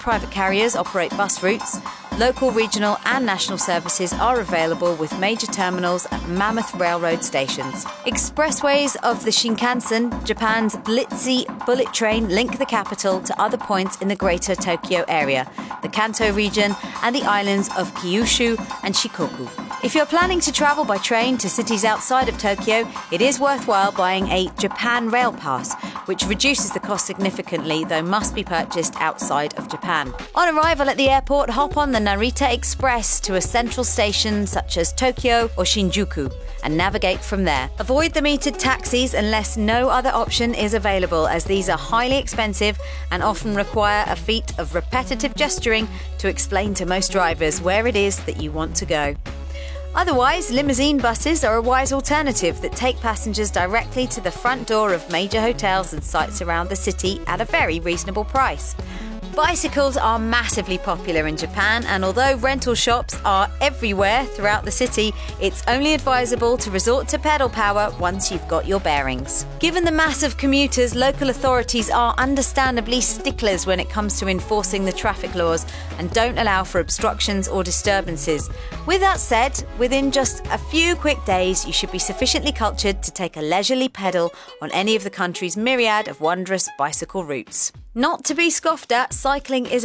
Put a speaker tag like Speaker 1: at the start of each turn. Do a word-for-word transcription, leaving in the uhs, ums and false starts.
Speaker 1: private carriers operate bus routes. Local, regional and national services are available with major terminals at mammoth railroad stations. Expressways of the Shinkansen, Japan's Blitzy bullet train, link the capital to other points in the greater Tokyo area, the Kanto region and the islands of Kyushu and Shikoku. If you're planning to travel by train to cities outside of Tokyo, it is worthwhile buying a Japan Rail Pass, which reduces the cost significantly, though must be purchased outside of Japan. On arrival at the airport, hop on the Narita Express to a central station such as Tokyo or Shinjuku and navigate from there. Avoid the metered taxis unless no other option is available, as these are highly expensive and often require a feat of repetitive gesturing to explain to most drivers where it is that you want to go. Otherwise, limousine buses are a wise alternative that take passengers directly to the front door of major hotels and sites around the city at a very reasonable price. Bicycles are massively popular in Japan, and although rental shops are everywhere throughout the city, it's only advisable to resort to pedal power once you've got your bearings. Given the mass of commuters, local authorities are understandably sticklers when it comes to enforcing the traffic laws and don't allow for obstructions or disturbances. With that said, within just a few quick days, you should be sufficiently cultured to take a leisurely pedal on any of the country's myriad of wondrous bicycle routes. Not to be scoffed at, cycling is